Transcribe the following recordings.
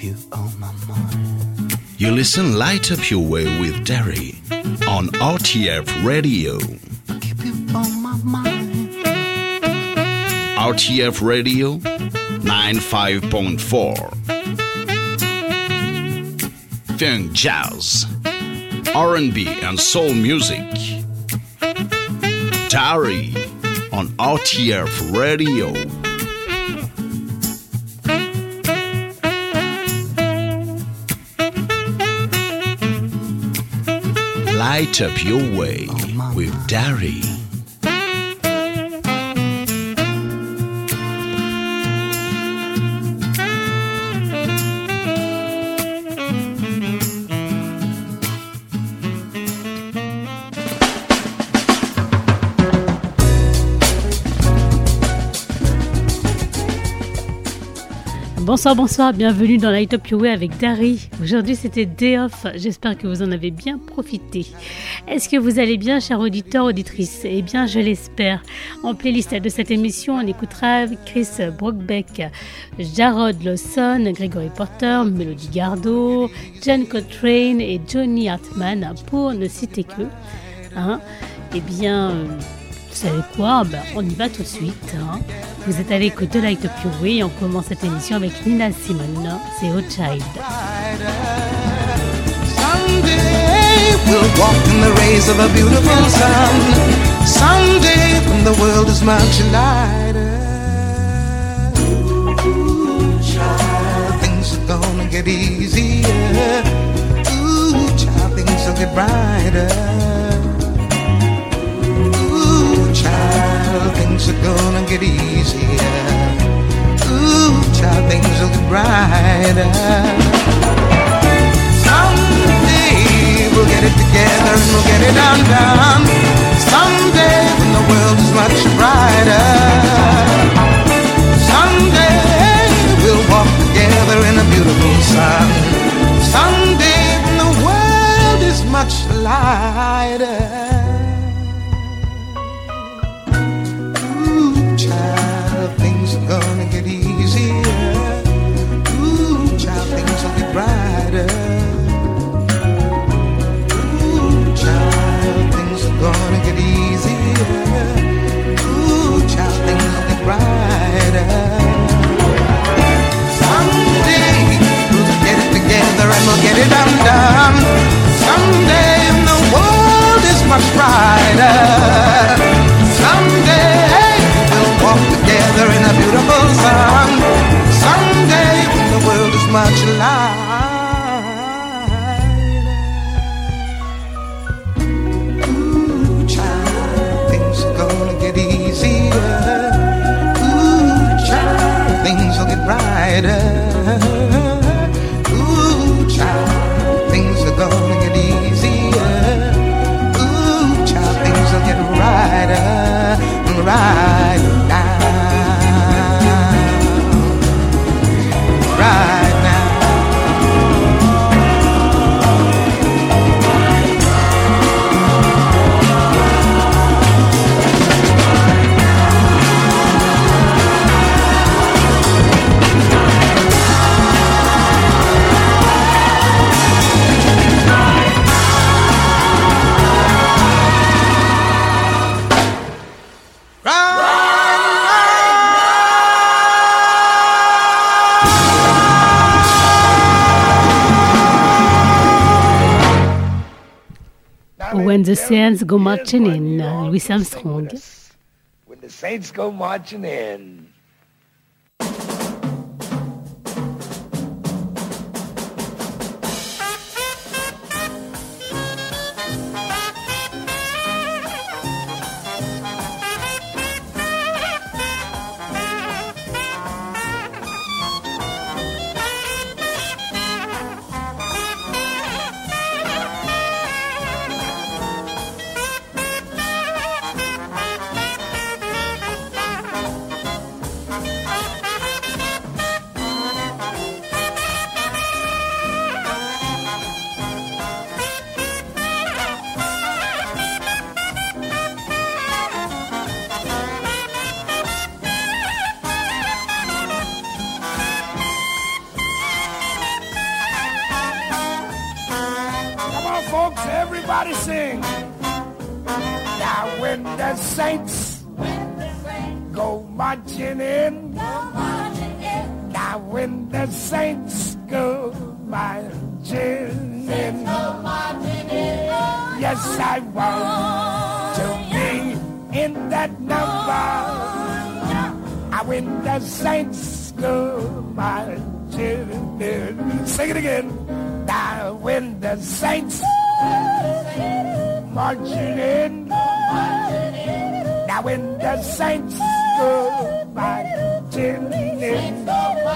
you on my mind. You listen Light Up Your Way with Derry on RTF Radio. Keep you on my mind. RTF Radio 95.4. Funk, jazz, R&B and soul music. Derry on RTF Radio. Light up your way with Derry. Bonsoir, bienvenue dans Light Up Your Way avec Dari. Aujourd'hui c'était Day Off, j'espère que vous en avez bien profité. Est-ce que vous allez bien, chers auditeurs, auditrices? Eh bien, je l'espère. En playlist de cette émission, on écoutera Chris Brockbeck, Jarrod Lawson, Gregory Porter, Melody Gardot, John Coltrane et Johnny Hartman, pour ne citer que. Eh bien... vous savez quoi? On y va tout de suite. Vous êtes à l'écoute de Light Up Your Way et on commence cette émission avec Nina Simone. C'est Hot Child. Someday we'll walk in the rays of a beautiful sun. Someday when the world is much lighter. Ooh, child, things are gonna get easier. Ooh, child, things will get brighter. Child, things are gonna get easier. Ooh, child, things will get brighter. Someday we'll get it together and we'll get it undone. Someday when the world is much brighter. Someday we'll walk together in a beautiful sun. Someday when the world is much lighter. Things are gonna get easier. Ooh, child, things will get brighter. Ooh, child, things are gonna get easier. Ooh, child, things will get brighter. Someday we'll get it together and we'll get it undone. Someday the world is much brighter. Someday walk together in a beautiful sun. Someday when the world is much lighter. Ooh, child, things are gonna get easier. Ooh, child, things will get brighter. Ooh, child, things are gonna get easier. Ooh, child, things will get brighter, brighter. Right now. When the Saints Go Marching In, Louis Armstrong. When the Saints go marching in. folks, everybody sing. Now when the saints go marching in, now when the saints go marching in, yes, I want to be in that number. When the saints go marching in, sing it again. Now when the saints marching in, now when the saints go marching in,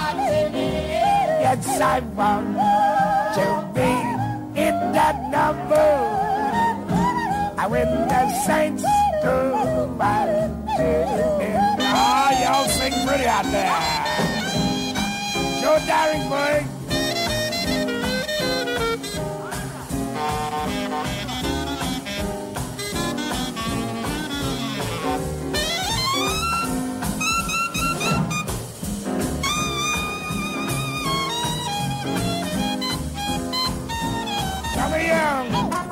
yes, I want to be in that number. When the saints go marching in. Ah, y'all sing pretty out there. Joe Daringburg. Tommy Young.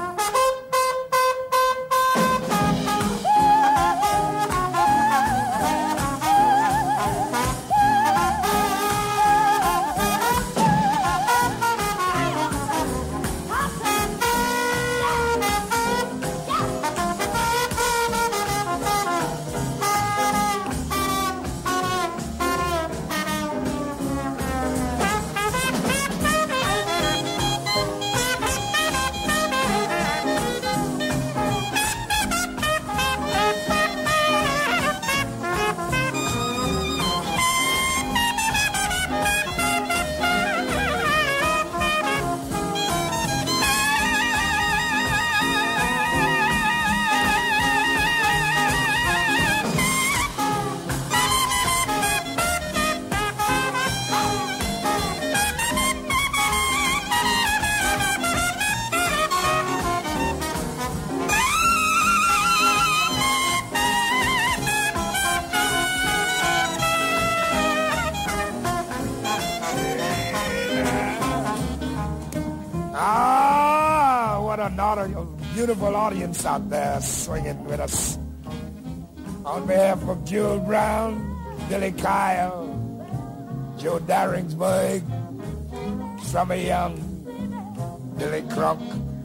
A beautiful audience out there swinging with us. On behalf of Jewel Brown, Billy Kyle, Joe Daringsburg, Summer Young, Billy Crunk,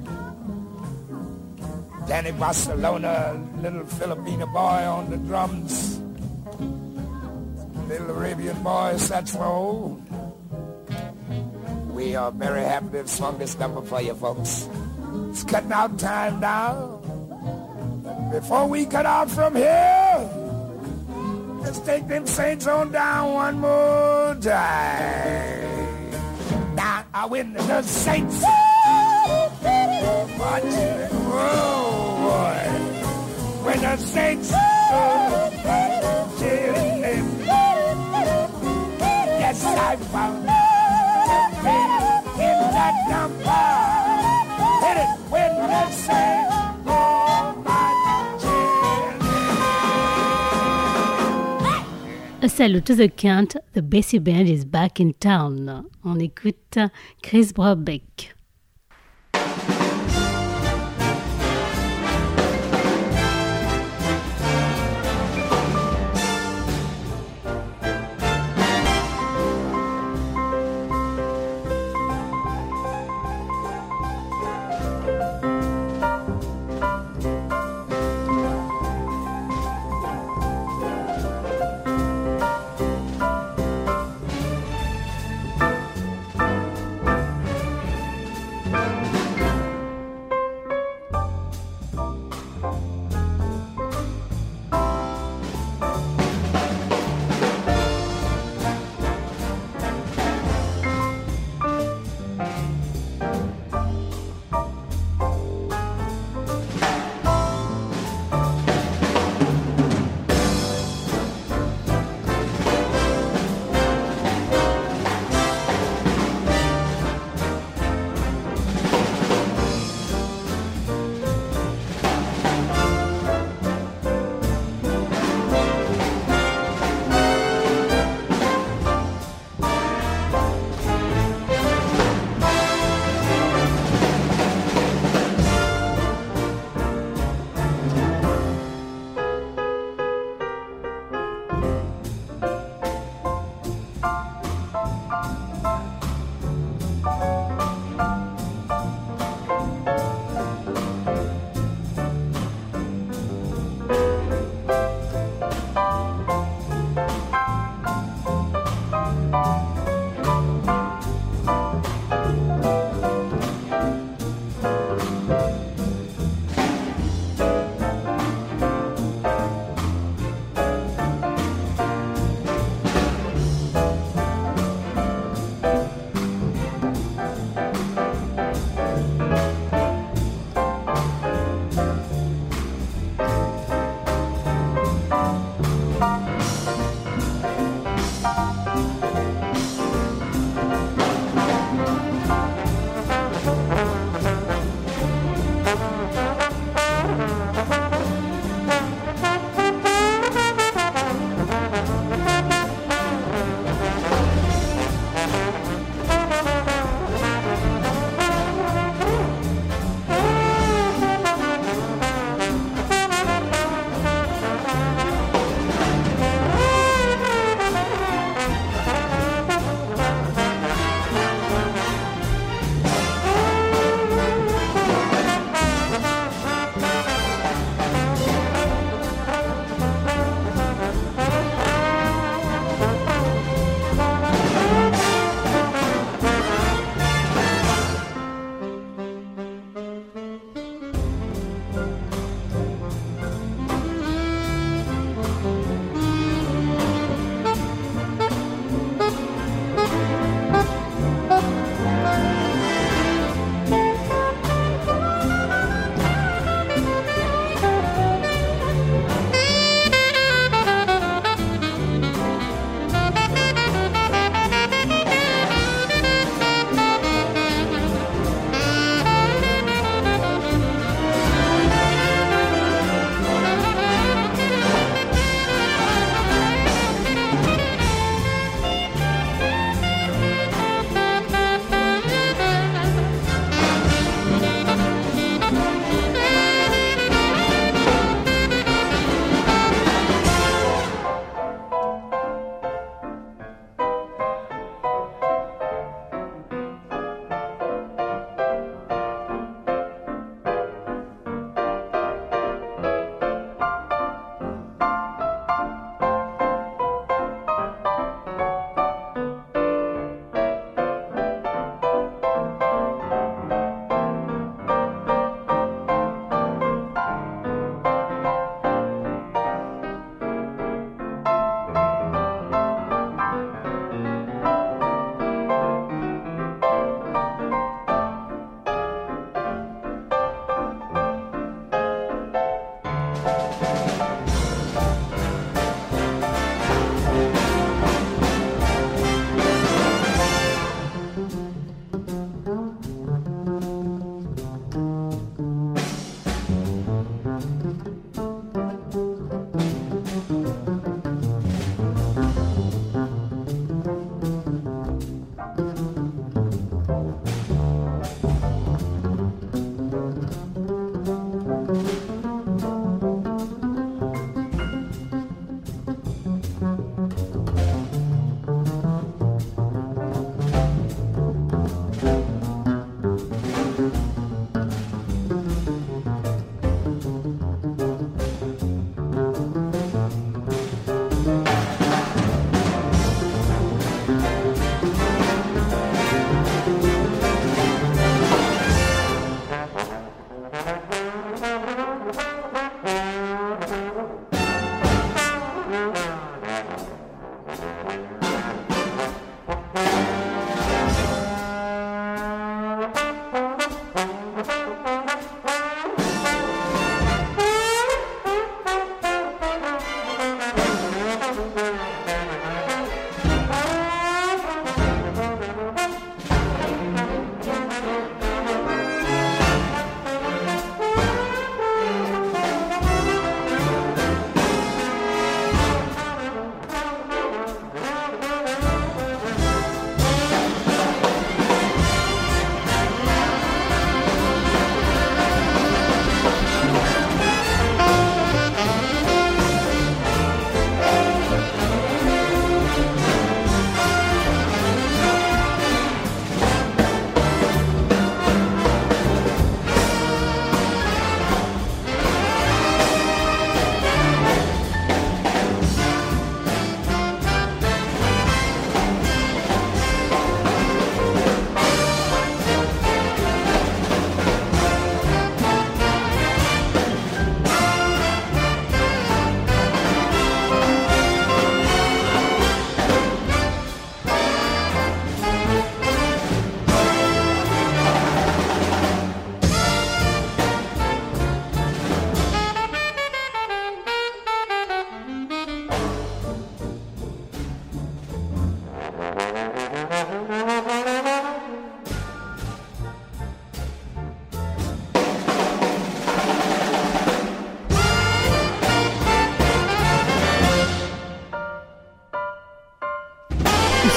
Danny Barcelona, little Filipino boy on the drums, little Arabian boy saxophone. We are very happy to have swung this number for you folks. It's cutting out time now. Before we cut out from here, let's take them saints on down one more time. Now I win the saints. Marching, whoa, boy. When the saints go marching in, yes, I found to be in that number. Hit it when the saints go marching in. A salute to the count, the Bessie Band is back in town. On écoute Chris Brabeck.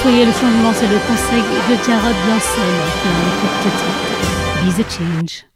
Soyez le changement, c'est le conseil de Jarrod Blossom qui en écoute tout de suite. Be the change.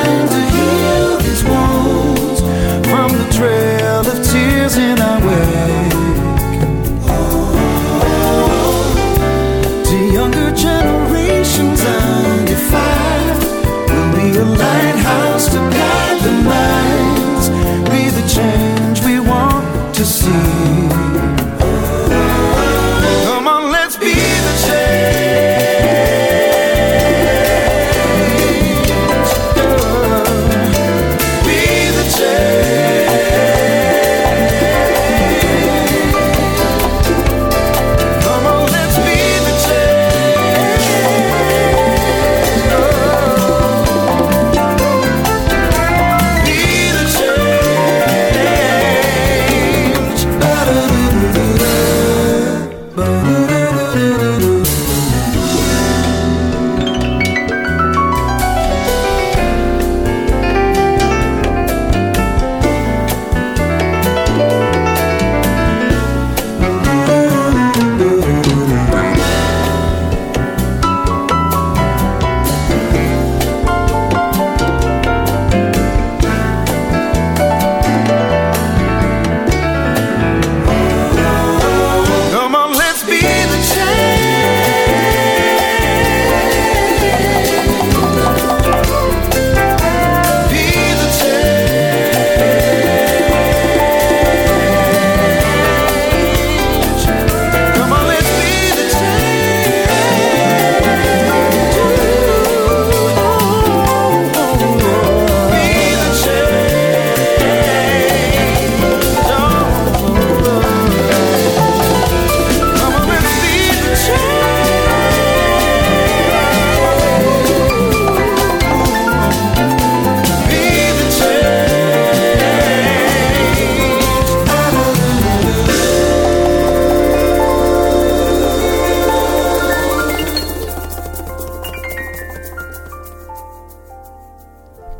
Take time to heal these wounds from the trail of tears in our way.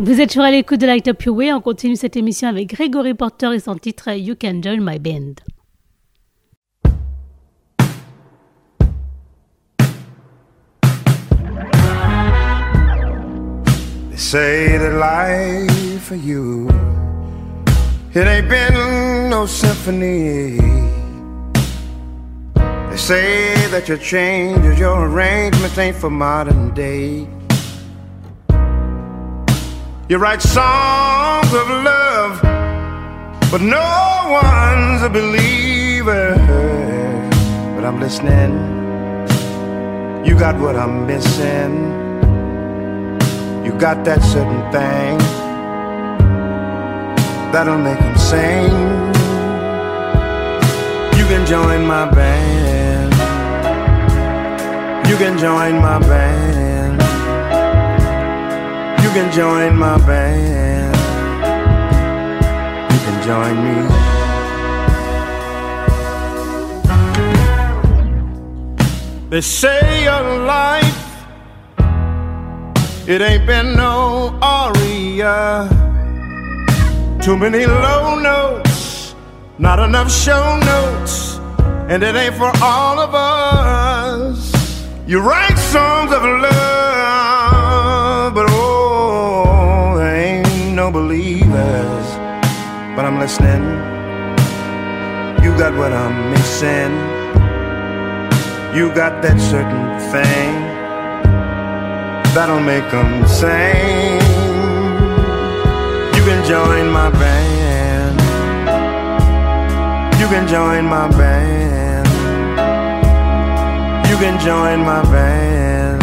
Vous êtes toujours à l'écoute de Light Up Your Way. On continue cette émission avec Gregory Porter et son titre You Can Join My Band. They say that life for you, it ain't been no symphony. They say that your changes, your arrangements ain't for modern day. You write songs of love, but no one's a believer. But I'm listening. You got what I'm missing. You got that certain thing that'll make them sing. You can join my band. You can join my band. You can join my band. You can join me. They say your life, it ain't been no aria. Too many low notes, not enough show notes, and it ain't for all of us. You write songs of love, but oh, there ain't no believers. But I'm listening. You got what I'm missing. You got that certain thing that'll make them sing. You can join my band. You can join my band. You can join my band.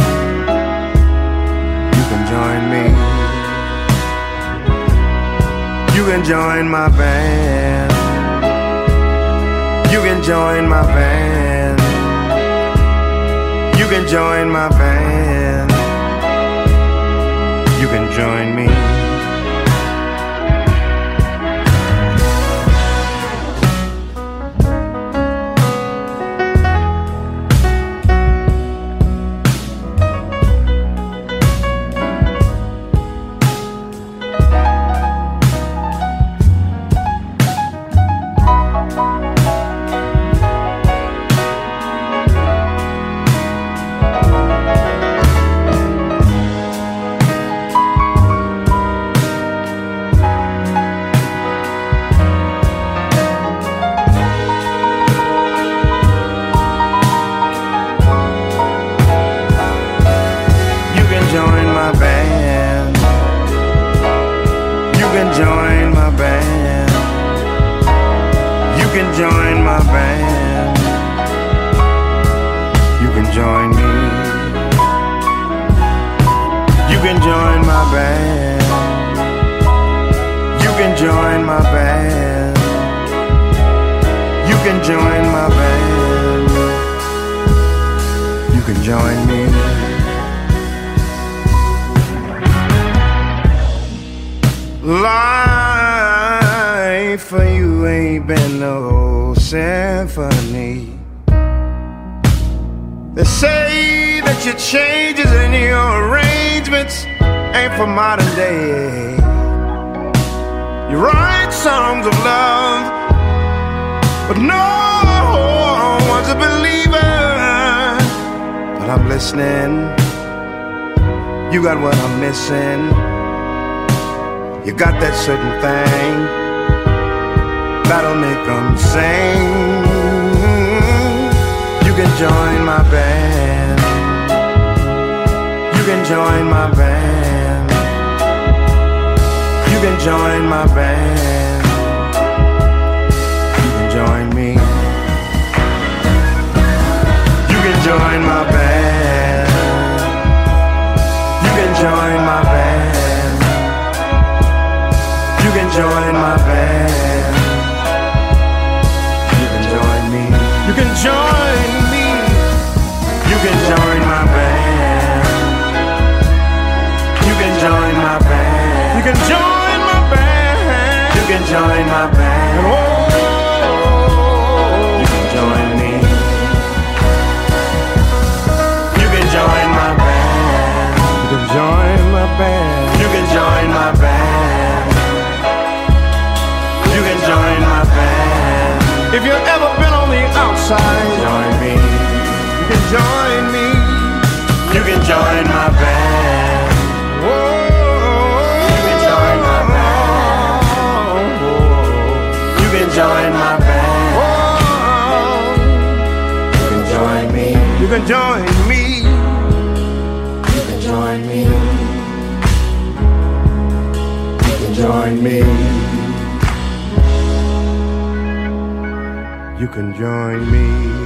You can join me. You can join my band. You can join my band. You can join my band. You can join me. Life for you ain't been no symphony. They say that your changes and your arrangements ain't for modern day. You write songs of love, but no one's a believer. But I'm listening. You got what I'm missing. You got that certain thing that'll make them sing. You can join my band. You can join my band. You can join my band. You can join me. You can join my band. You can join my band. You can join my band. You can join me. You can join me. You can join my band. You can join my band. You can join my band. You can join my band. Oh, you can join me. You can join my band. You can join my band. You can join my band. If you've ever been on the outside, join me. You can join me. You can join my band. Whoa. You can join my band. You can join my band. You can join me. You can join me. You can join me. You can join me. You can join me.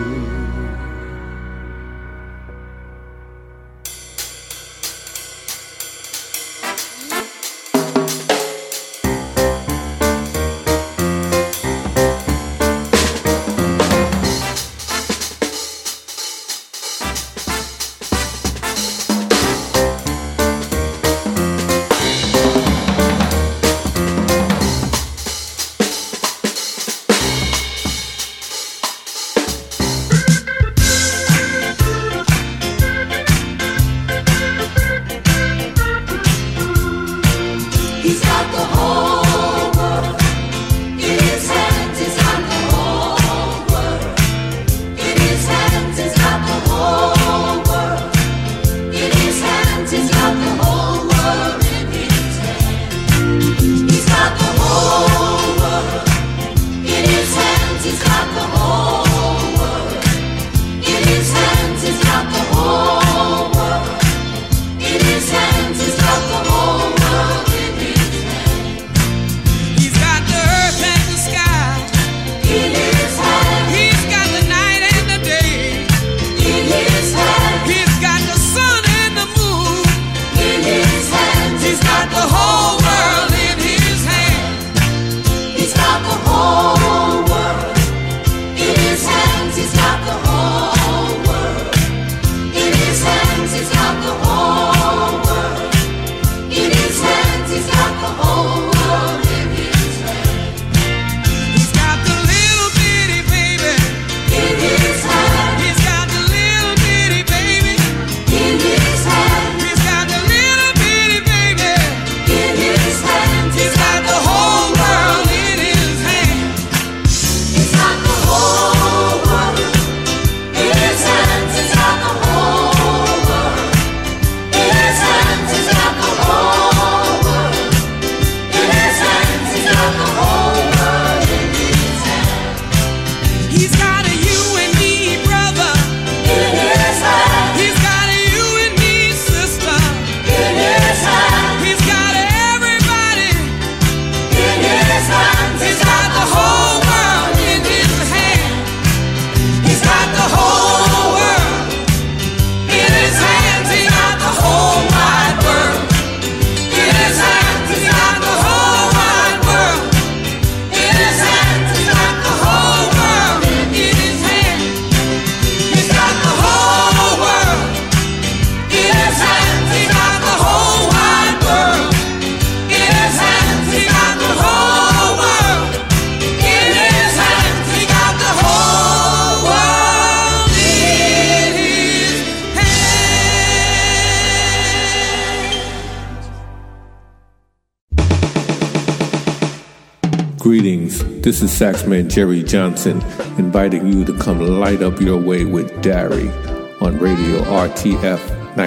Greetings, this is Saxman Jerry Johnson, inviting you to come light up your way with Dari on Radio RTF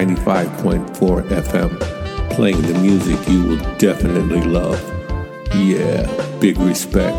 95.4 FM, playing the music you will definitely love. Yeah, big respect.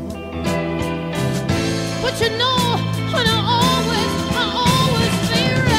But you know, and I always feel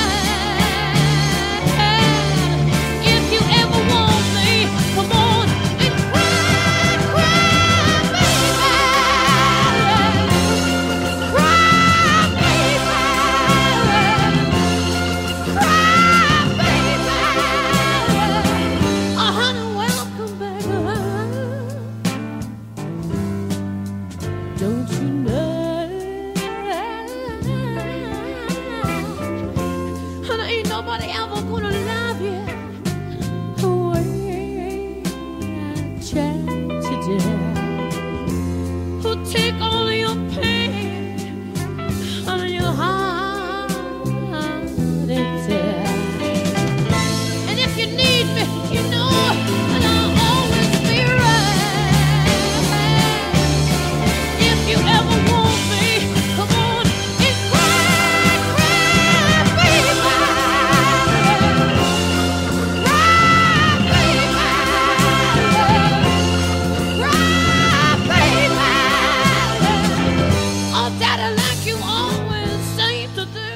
always seem to do.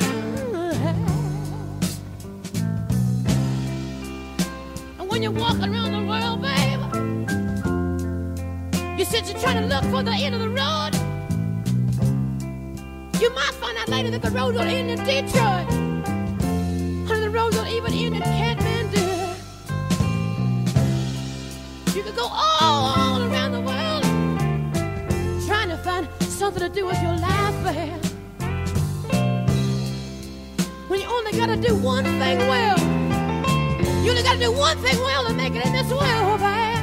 And when you're walking around the world, baby, you said you're trying to look for the end of the road. You might find out later that the road don't end in Detroit. Honey, the road don't even end in Kathmandu. You could go all around the world trying to find something to do with your life, babe. When you only gotta do one thing well. You only gotta do one thing well to make it in this world, babe.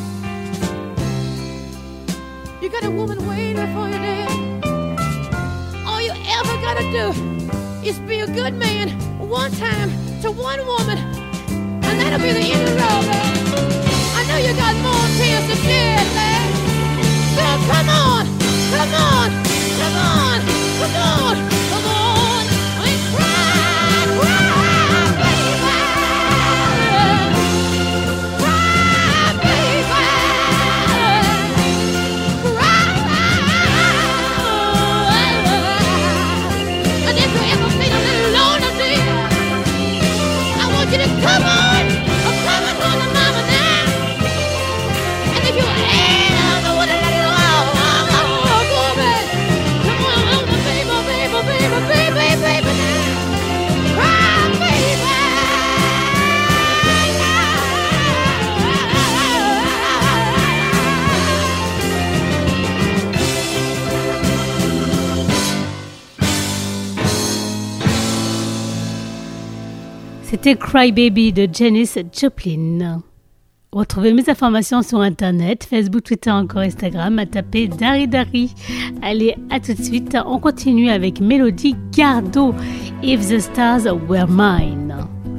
You got a woman waiting for you there. All you ever gotta do is be a good man one time to one woman, and that'll be the end of the road, babe. I know you got more tears to shed, babe. So come on, come on, come on, come on, come on, and cry, cry, baby. Cry, baby. Cry. And if you ever feel a little lonely, dear, I want you to come on, come on home to mama now. And if you ever want to let it all, woman, come on home to baby, baby, baby, baby, baby now. Cry, baby. C'était Cry Baby de Janis Joplin. Retrouvez mes informations sur internet, Facebook, Twitter, encore Instagram, à taper Dari Dari. Allez, à tout de suite, on continue avec Mélodie Gardot, If the Stars Were Mine.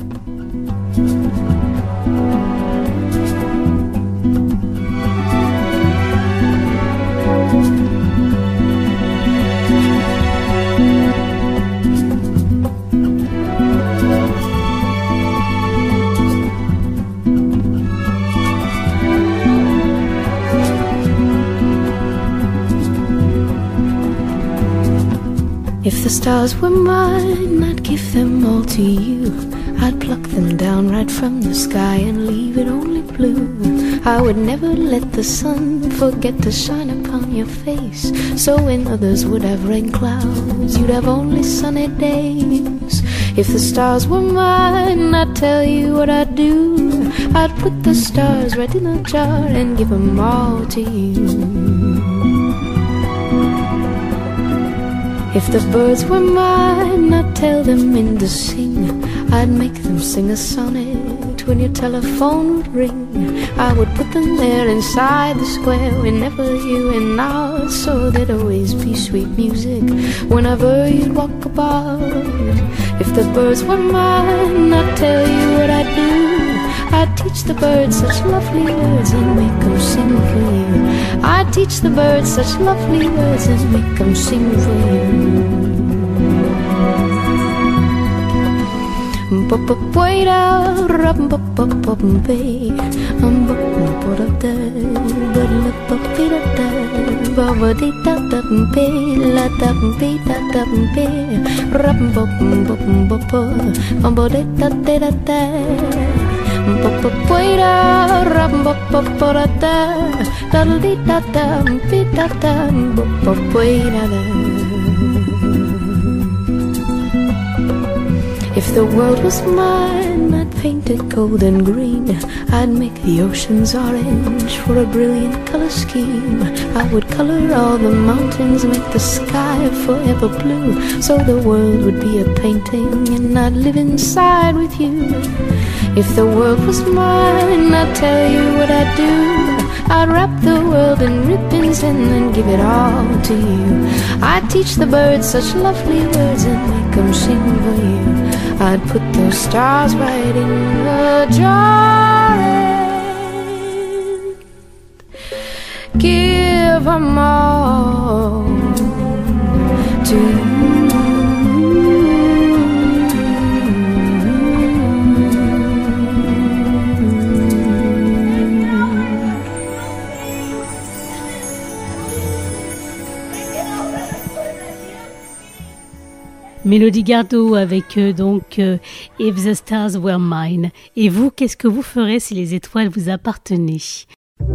If the stars were mine, I'd give them all to you. I'd pluck them down right from the sky and leave it only blue. I would never let the sun forget to shine upon your face. So when others would have rain clouds, you'd have only sunny days. If the stars were mine, I'd tell you what I'd do. I'd put the stars right in a jar and give them all to you. If the birds were mine, I'd tell them when to sing. I'd make them sing a sonnet when your telephone would ring. I would put them there inside the square whenever you went out, so there'd always be sweet music whenever you'd walk about. If the birds were mine, I'd tell you what I'd do. I'd teach the birds such lovely words and make them sing for you. I'd teach the birds such lovely words and make them sing for you. If the world was mine, I'd paint it gold and green. I'd make the oceans orange for a brilliant color scheme. I would color all the mountains, make the sky forever blue, so the world would be a painting and I'd live inside with you. If the world was mine, I'd tell you what I'd do. I'd wrap the world in ribbons and then give it all to you. I'd teach the birds such lovely words and make them sing for you. I'd put those stars right in a jar and give them all to you. Mélodie Gardot avec If the Stars Were Mine. Et vous, qu'est-ce que vous ferez si les étoiles vous appartenaient?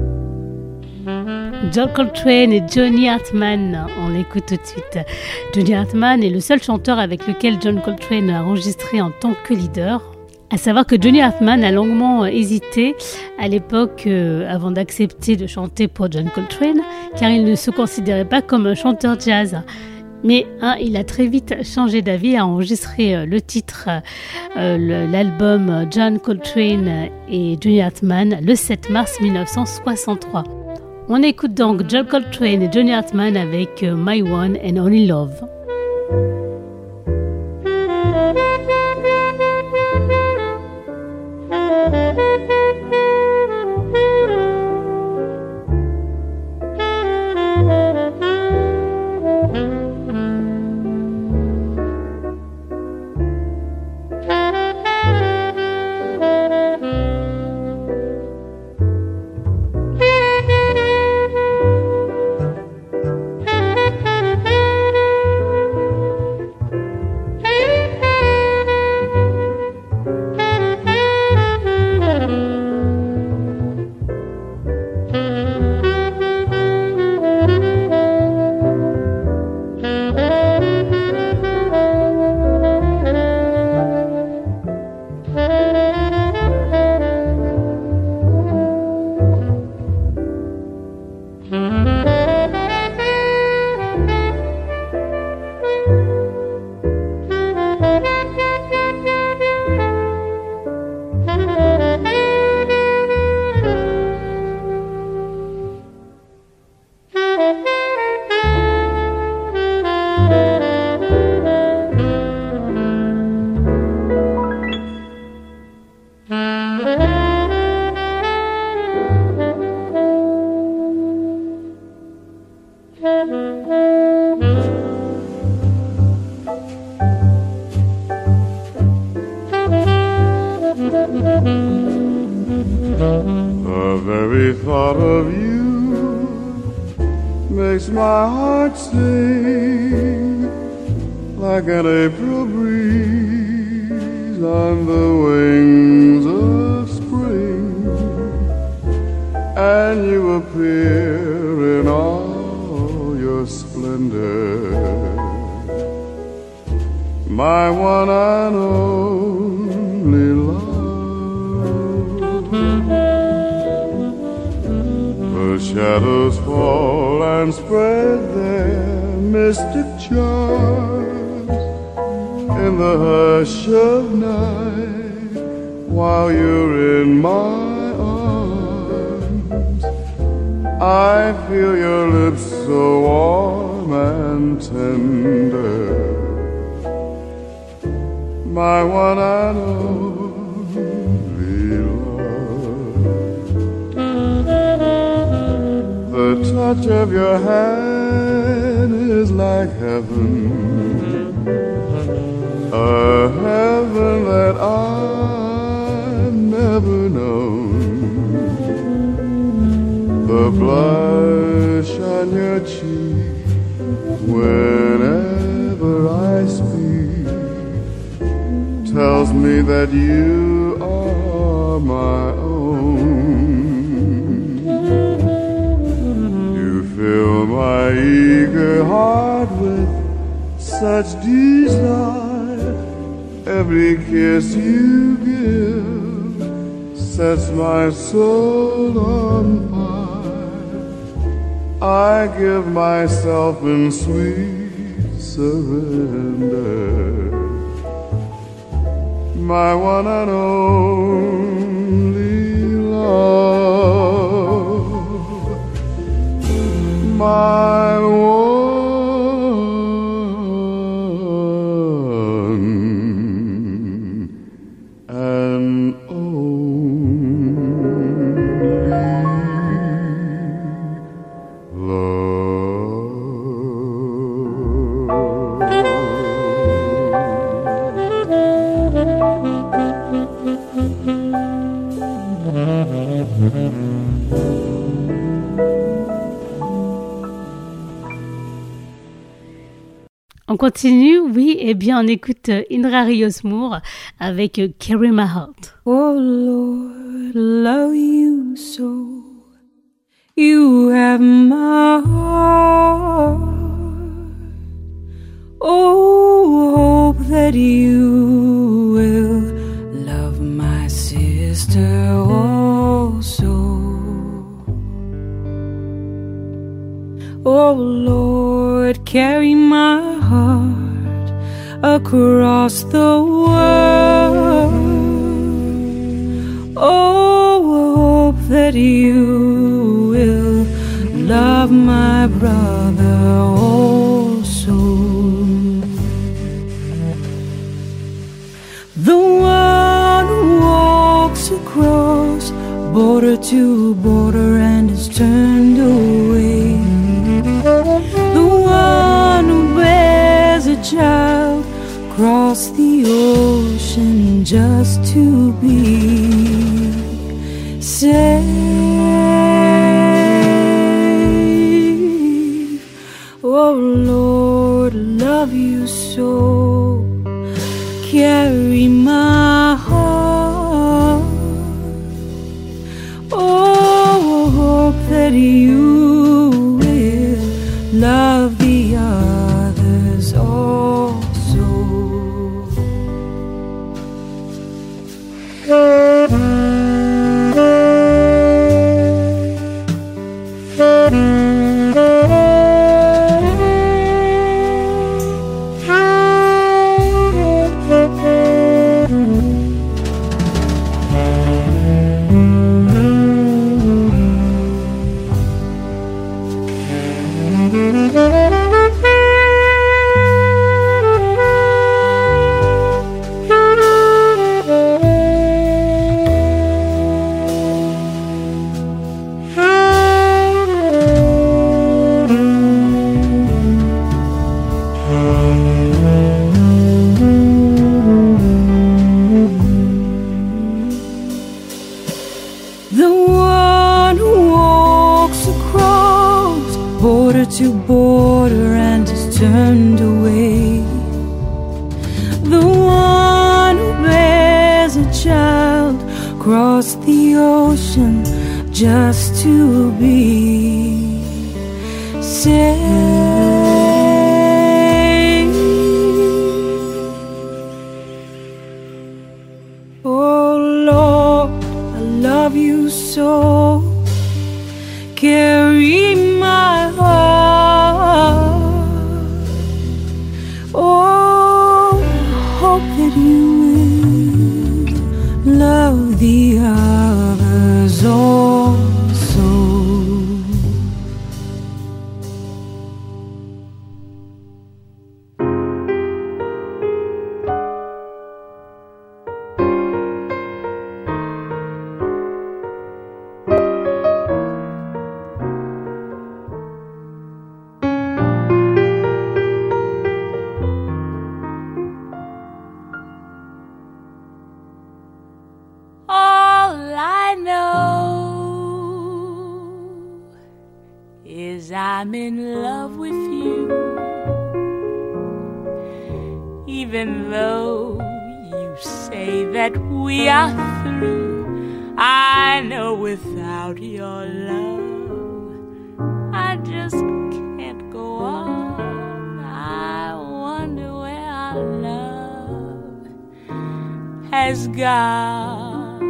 John Coltrane et Johnny Hartman, on l'écoute tout de suite. Johnny Hartman est le seul chanteur avec lequel John Coltrane a enregistré en tant que leader. À savoir que Johnny Hartman a longuement hésité à l'époque avant d'accepter de chanter pour John Coltrane, car il ne se considérait pas comme un chanteur jazz. Mais il a très vite changé d'avis, a enregistré le titre, l'album John Coltrane et Johnny Hartman le 7 mars 1963. On écoute donc John Coltrane et Johnny Hartman avec My One and Only Love. The very thought of you makes my heart sing like an April breeze on the wings of spring, and you appear in all your splendor, my one and only love. The shadows fall and spread their mystic charms in the hush of night while you're in my arms. I feel your lips so warm and tender, my one and only love. The touch of your hand is like heaven, a heaven that I've never known. The blush on your cheek whenever I speak tells me that you are my own. You fill my eager heart with such desire. Every kiss you give sets my soul on fire. I give myself in sweet surrender, my one and only love, my one and continue, oui, eh bien on écoute Indra Rios Moore avec Carry My Heart. Oh Lord, love you so. You have my heart. Oh, hope that you will love my sister also. Oh Lord, carry my heart across the world. Oh, hope that you will love my brother also. The one who walks across border to border and is turned away. The one who bears a child across the ocean just to be safe. Oh Lord, love you so. Carry my heart. Oh, hope that you will love the others also. To border and is turned away. The one who bears a child across the ocean just to be safe. Oh Lord, I love you so. Carry my heart. Oh, hope that you will love the others also. I'm in love with you, even though you say that we are through. I know without your love I just can't go on. I wonder where our love has gone.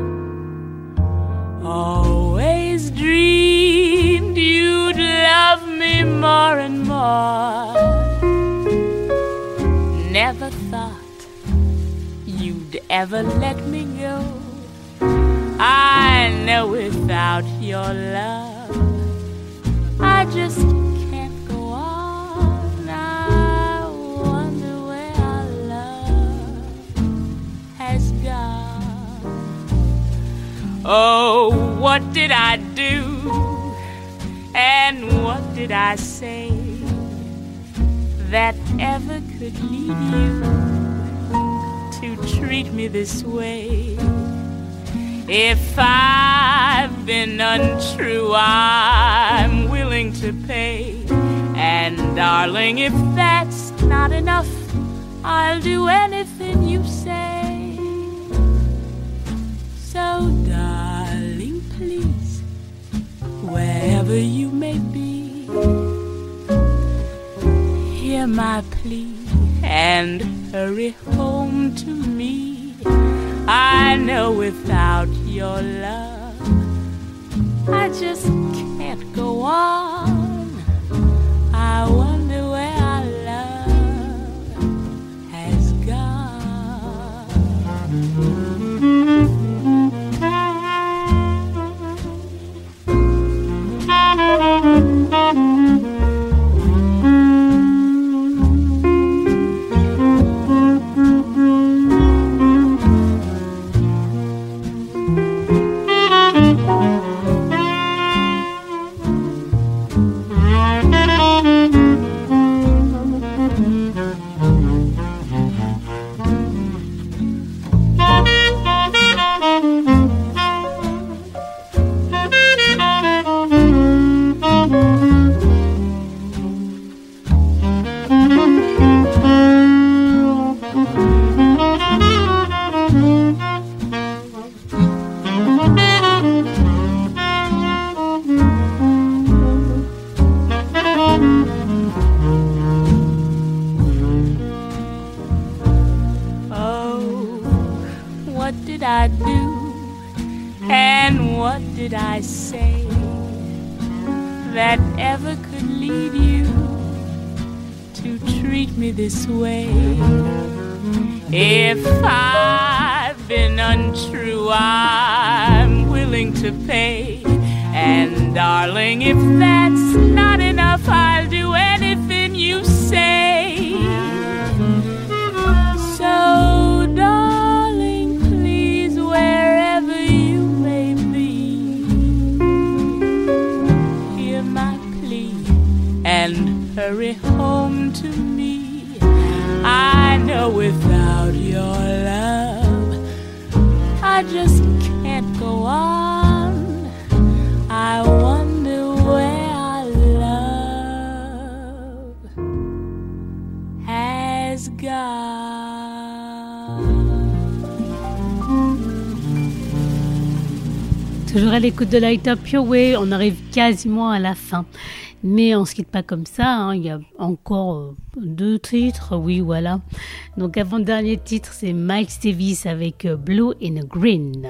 Always dreamed you'd love me more and more. Never thought you'd ever let me go. I know without your love I just can't go on. I wonder where our love has gone. Oh, what did I do? And what did I say that ever could lead you to treat me this way? If I've been untrue, I'm willing to pay. And And darling, if that's not enough, I'll do anything you say. So darling, please, wherever you may be, hear my plea and hurry home to me. I know without your love I just can't go on. I wonder where our love has gone. This way. If I've been untrue, I'm willing to pay. And darling, if that's not enough, I'll do anything you say. So darling, please, wherever you may be, hear my plea and hurry home to me. I know without your love I just can't go on. I wonder where our love has gone. Toujours à l'écoute de Light Up Your Way, on arrive quasiment à la fin. Mais on se quitte pas comme ça, hein. Il y a encore 2 titres, oui voilà. Donc avant-dernier titre, c'est Miles Davis avec Blue in a Green.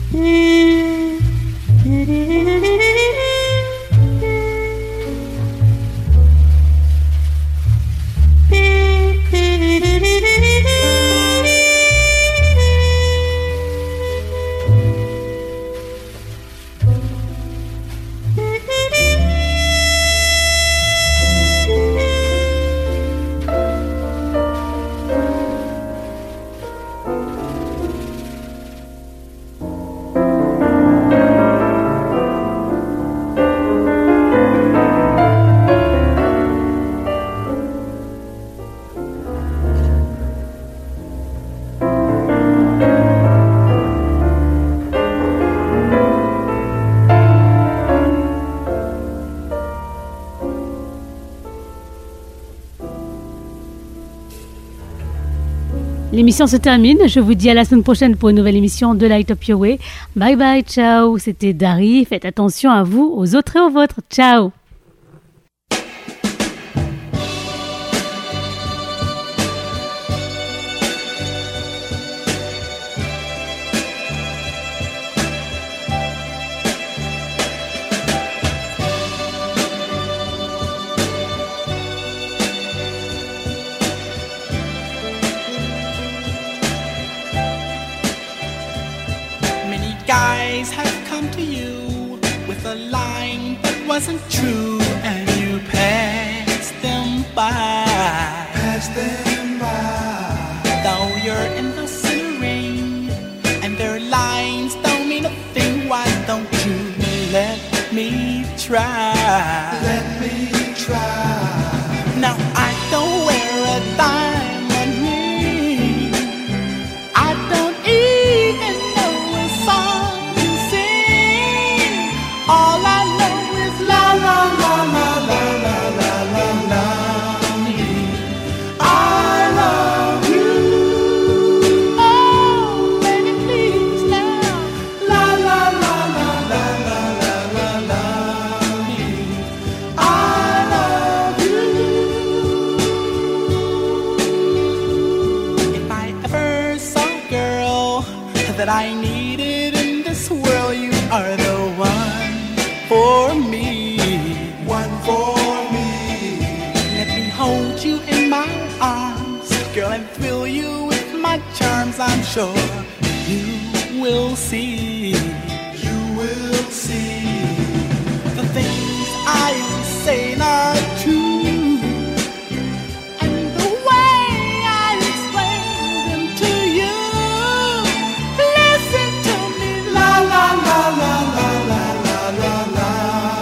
L'émission se termine. Je vous dis à la semaine prochaine pour une nouvelle émission de Light Up Your Way. Bye bye, ciao. C'était Dari. Faites attention à vous, aux autres et aux vôtres. Ciao. Guys have come to you with a line that wasn't true, and you passed them by. Passed them by. Though you're in the ring and their lines don't mean a thing, why don't you let me try? Let me try. Now I don't wear a diamond ring. I don't even know a song to sing. All I know is la la la la la la la la la. I love you. Oh, baby, please now. La la la la la la la la la. I love you. If I ever saw a girl that I needed in this world, you are the one for me. One for me. Let me hold you in my arms, girl, and thrill you with my charms. I'm sure you will see. You will see. The things I say are true, and the way I explain them to you. Listen to me, la la la la la la la la la.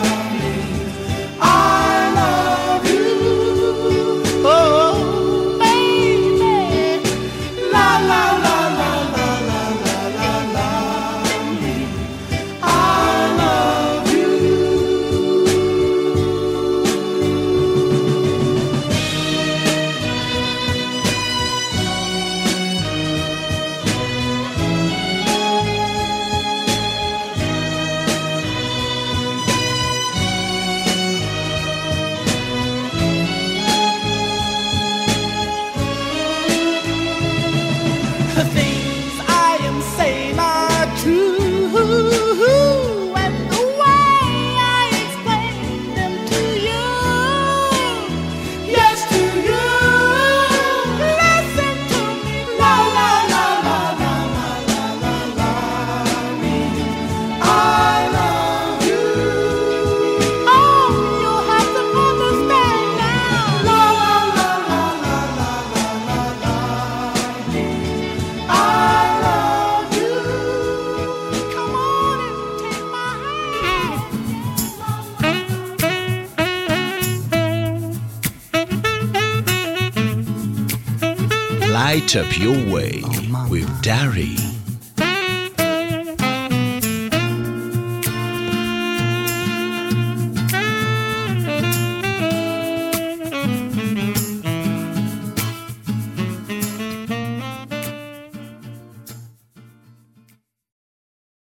I love you, oh baby, la la la la la la la la la. I love you. The things I am saying are true, and the way I explain them to you. Yes, to you. Listen to me, la la la la la la la la la. I love you. Oh, you have to understand now. La la la la la la la la la. I love you. Come on and take my Light Up Your Way with Dari.